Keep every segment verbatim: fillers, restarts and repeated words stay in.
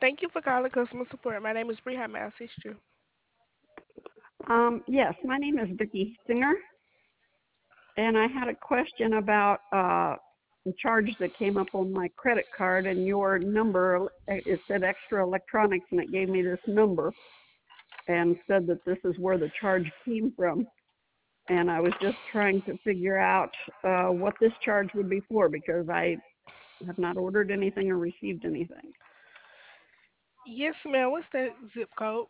Thank you for calling customer support. My name is Bree. How may I assist you? Um, yes, my name is Vicki Singer, and I had a question about uh, the charge that came up on my credit card, and your number, it said extra electronics, and it gave me this number and said that this is where the charge came from. And I was just trying to figure out uh, what this charge would be for, because I have not ordered anything or received anything. Yes, ma'am. What's that zip code?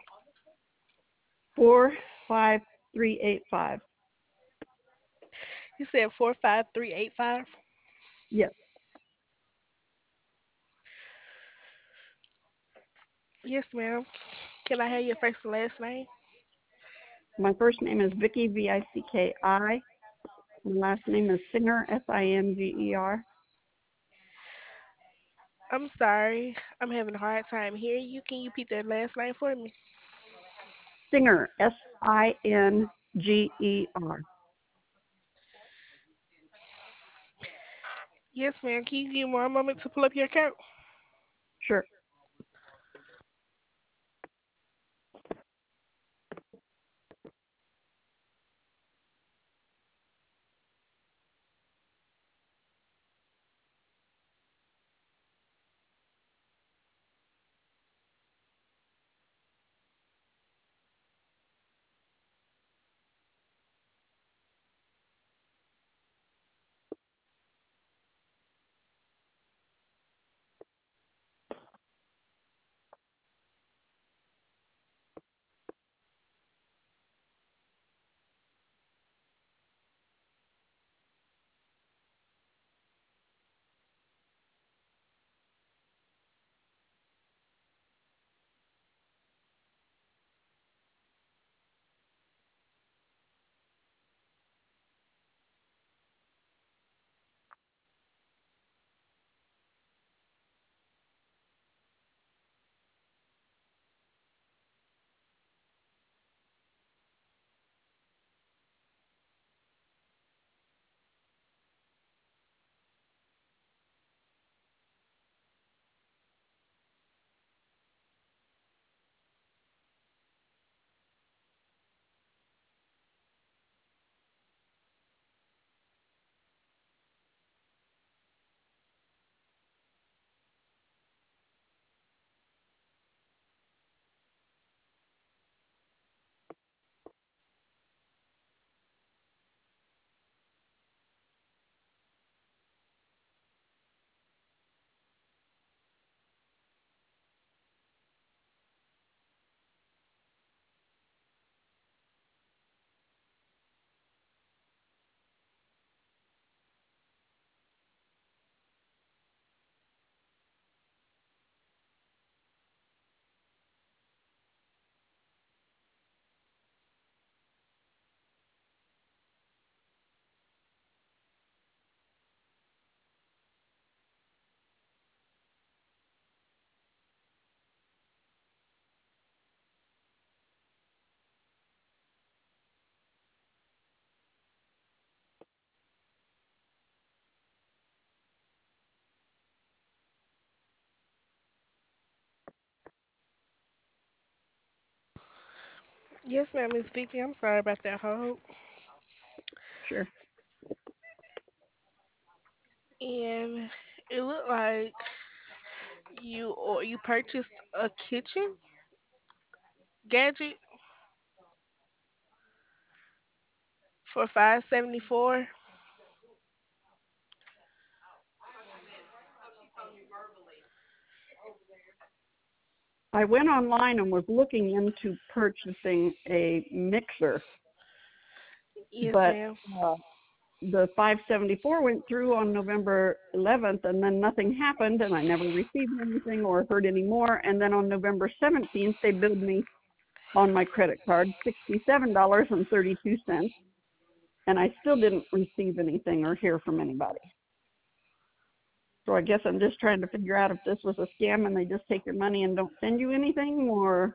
four five three eight five. You said four five three eight five. Yes, Yes, ma'am. Can I have your first and last name? my first name is Vicki, V I C K I. My last name is Singer, S I N G E R. I'm sorry. I'm having a hard time hearing you. Can you repeat that last name for me? Singer, S I N G E R. Yes, ma'am. Can you give me one moment to pull up your account? Sure. Yes, ma'am, Miss Vicky. I'm sorry about that hold. Sure. And it looked like you or you purchased a kitchen gadget for five seventy four. I went online and was looking into purchasing a mixer, Yes, but ma'am. uh, the five seventy-four went through on November eleventh, and then nothing happened, and I never received anything or heard any more. And then on November seventeenth, they billed me on my credit card sixty-seven dollars and thirty-two cents, and I still didn't receive anything or hear from anybody. So I guess I'm just trying to figure out if this was a scam and they just take your money and don't send you anything, or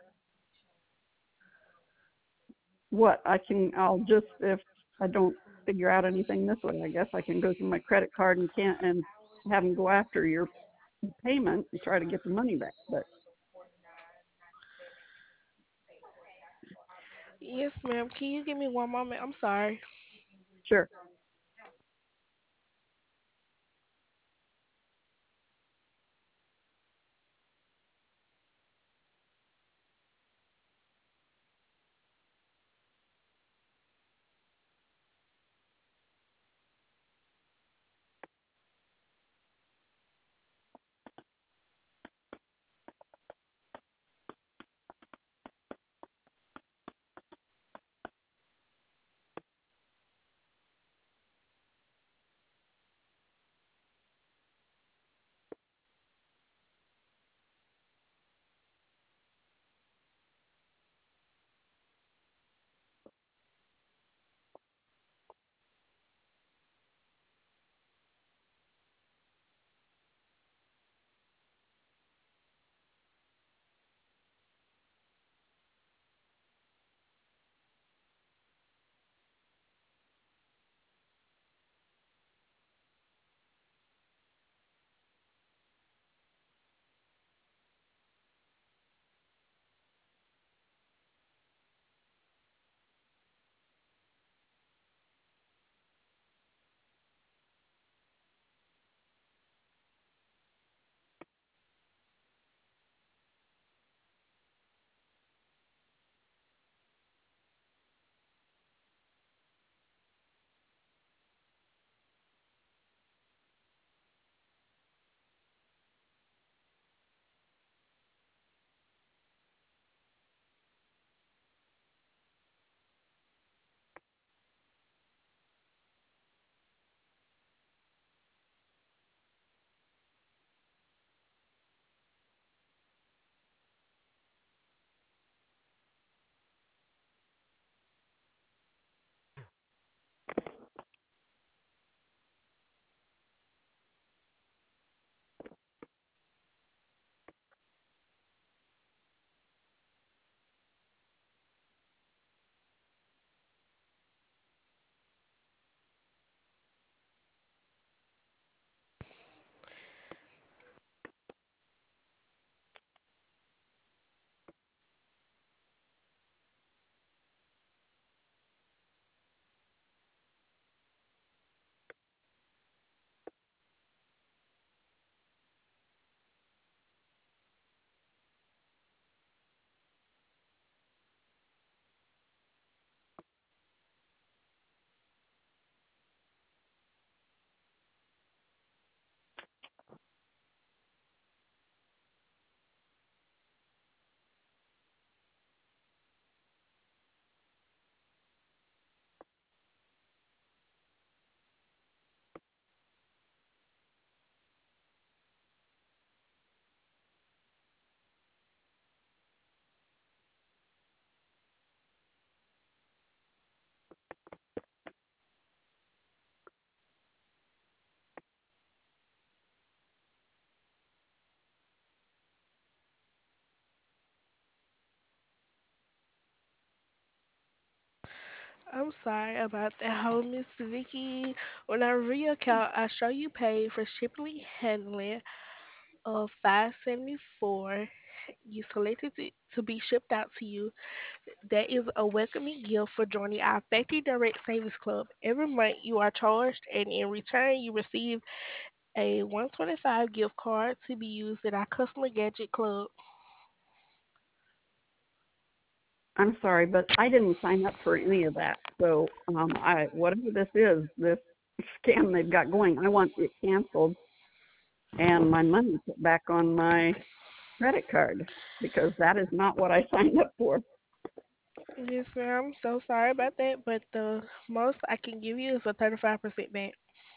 what. I can, I'll just, if I don't figure out anything this way, I guess I can go through my credit card and can't, and have them go after your the payment and try to get the money back. But Yes, ma'am. Can you give me one moment? I'm sorry. sure. I'm sorry about that whole Miss Vicky. When I re-account, I show you paid for shipping and handling of five seventy four. You selected it to be shipped out to you. That is a welcoming gift for joining our Factory Direct Savings Club. Every month you are charged, and in return you receive a one twenty-five gift card to be used at our Customer Gadget Club. I'm sorry, but I didn't sign up for any of that. So um, I whatever this is, this scam they've got going, I want it canceled and my money put back on my credit card because that is not what I signed up for. Yes, ma'am. I'm so sorry about that, but the most I can give you is a thirty-five percent back.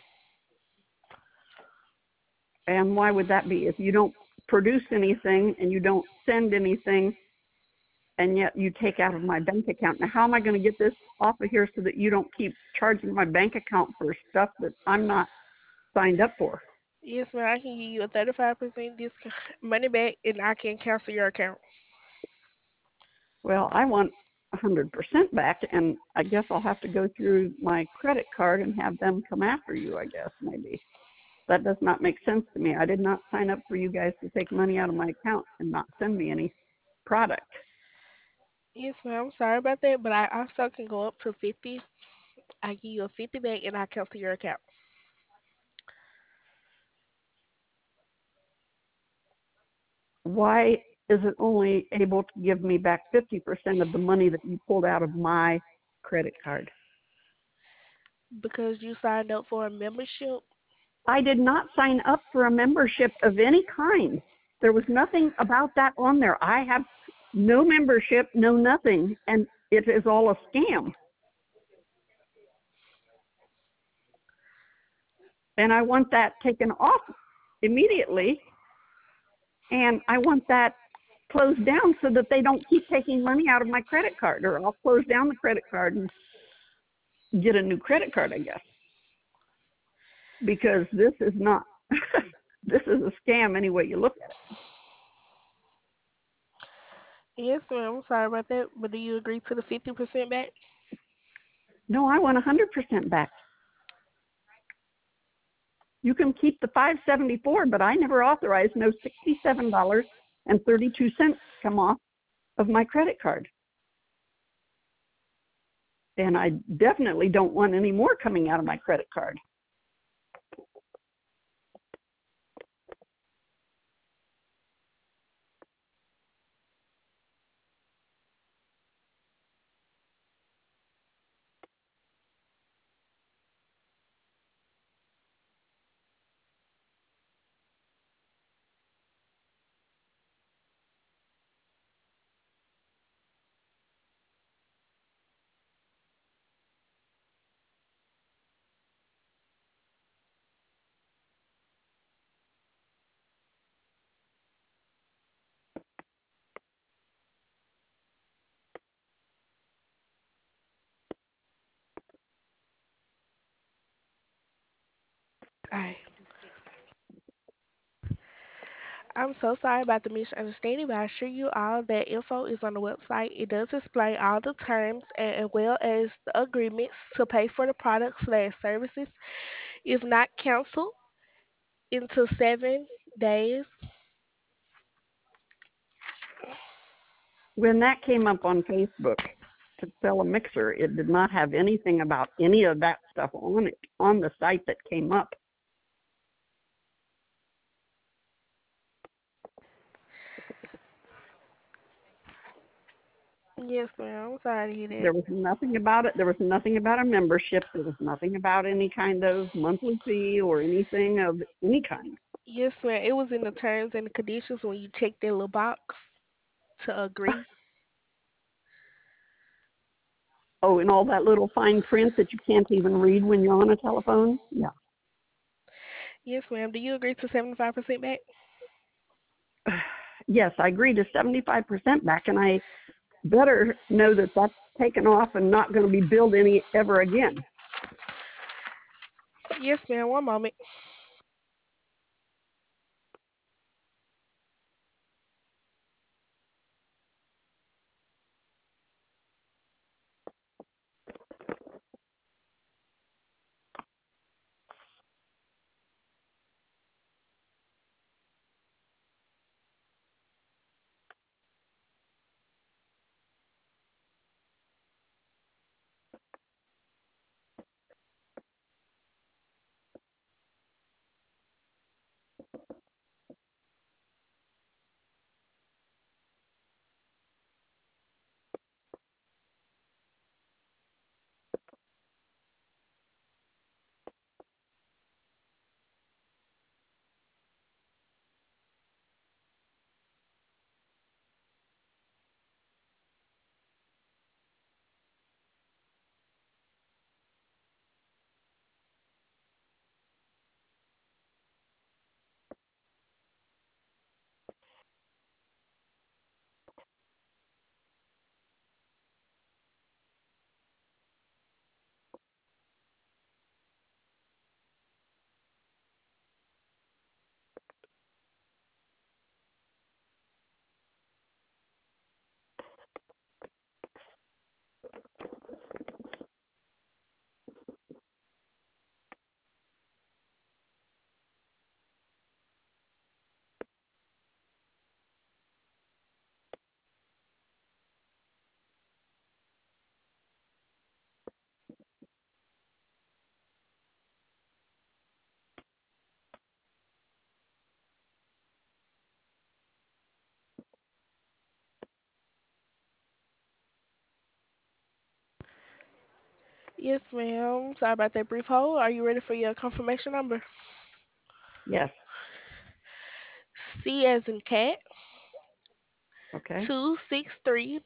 And why would that be? If you don't produce anything and you don't send anything and yet you take out of my bank account. Now, how am I going to get this off of here so that you don't keep charging my bank account for stuff that I'm not signed up for? Yes, ma'am. I can give you a thirty-five percent discount money back, and I can cancel your account. Well, I want one hundred percent back, and I guess I'll have to go through my credit card and have them come after you, I guess, maybe. That does not make sense to me. I did not sign up for you guys to take money out of my account and not send me any product. Yes, ma'am. I'm sorry about that, but I also can go up to fifty. I give you a fifty back and I cancel your account. Why is it only able to give me back fifty percent of the money that you pulled out of my credit card? Because you signed up for a membership. I did not sign up for a membership of any kind. There was nothing about that on there. I have no membership, no nothing, and it is all a scam. And I want that taken off immediately, and I want that closed down so that they don't keep taking money out of my credit card, or I'll close down the credit card and get a new credit card, I guess, because this is not, this is a scam any way you look at it. Yes, ma'am. I'm sorry about that, but do you agree to the fifty percent back? No, I want one hundred percent back. You can keep the five seventy-four, but I never authorized no sixty-seven dollars and thirty-two cents come off of my credit card. And I definitely don't want any more coming out of my credit card. Alright. I'm so sorry about the misunderstanding, but I assure you all that info is on the website. It does explain all the terms and as well as the agreements to pay for the products slash services. If not canceled into seven days. When that came up on Facebook to sell a mixer, it did not have anything about any of that stuff on it, on the site that came up. Yes, ma'am. I'm sorry to hear that. There was nothing about it. There was nothing about a membership. There was nothing about any kind of monthly fee or anything of any kind. Yes, ma'am. It was in the terms and the conditions when you check that little box to agree. Oh, and all that little fine print that you can't even read when you're on a telephone? Yeah. Yes, ma'am. Do you agree to seventy-five percent back? Yes, I agree to seventy-five percent back, and I better know that that's taken off and not going to be billed any ever again. Yes, ma'am. One moment. Yes, ma'am. Sorry about that brief hold. Are you ready for your confirmation number? Yes. C as in cat, Okay. two six three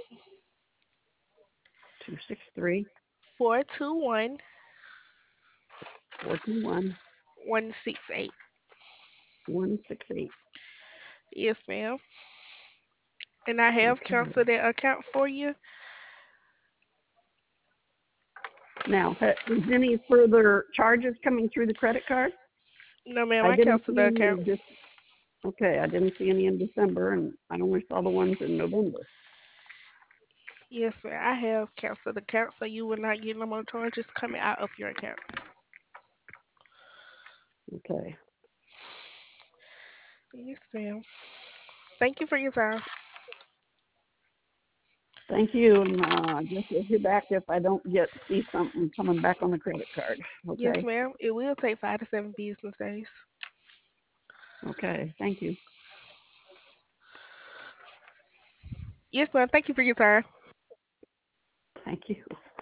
Two six three four two one four two one one six eight. one six eight. Yes, ma'am. And I have Okay. canceled that account for you. Now, ha- is any further charges coming through the credit card? No, ma'am, I I didn't canceled see the any account. in this. Okay, I didn't see any in December, and I only saw the ones in November. Yes, ma'am. I have canceled the account, so you will not get no more charges coming out of your account. Okay. Yes, ma'am. Thank you for your time. Thank you, and uh, I guess we'll hear back if I don't get see something coming back on the credit card. Yes, Okay. ma'am. It will take five to seven business days. Okay. Thank you. Yes, ma'am. Thank you for your time. Thank you.